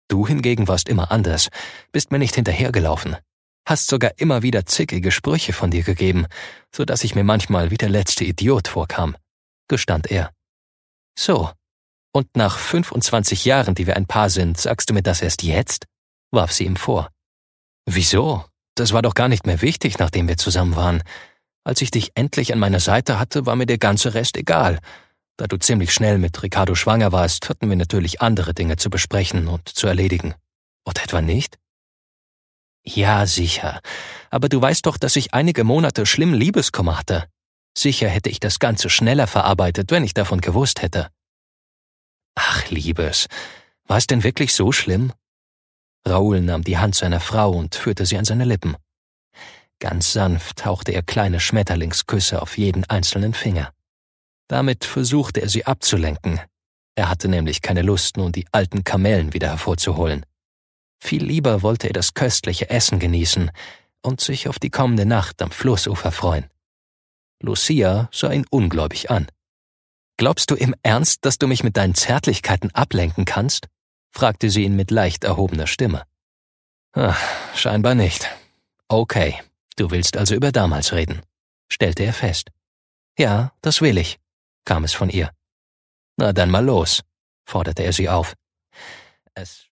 Du hingegen warst immer anders, bist mir nicht hinterhergelaufen, hast sogar immer wieder zickige Sprüche von dir gegeben, so dass ich mir manchmal wie der letzte Idiot vorkam, gestand er. So, und nach 25 Jahren, die wir ein Paar sind, sagst du mir das erst jetzt? Warf sie ihm vor. Wieso? Das war doch gar nicht mehr wichtig, nachdem wir zusammen waren. Als ich dich endlich an meiner Seite hatte, war mir der ganze Rest egal. Da du ziemlich schnell mit Ricardo schwanger warst, hatten wir natürlich andere Dinge zu besprechen und zu erledigen. Oder etwa nicht? Ja, sicher. Aber du weißt doch, dass ich einige Monate schlimm Liebeskummer hatte. Sicher hätte ich das Ganze schneller verarbeitet, wenn ich davon gewusst hätte. Ach, Liebes, war es denn wirklich so schlimm? Raoul nahm die Hand seiner Frau und führte sie an seine Lippen. Ganz sanft hauchte er kleine Schmetterlingsküsse auf jeden einzelnen Finger. Damit versuchte er sie abzulenken. Er hatte nämlich keine Lust, nun die alten Kamellen wieder hervorzuholen. Viel lieber wollte er das köstliche Essen genießen und sich auf die kommende Nacht am Flussufer freuen. Lucia sah ihn ungläubig an. »Glaubst du im Ernst, dass du mich mit deinen Zärtlichkeiten ablenken kannst?« fragte sie ihn mit leicht erhobener Stimme. »Ach, scheinbar nicht. Okay, du willst also über damals reden«, stellte er fest. »Ja, das will ich«, kam es von ihr. »Na dann mal los«, forderte er sie auf. »Es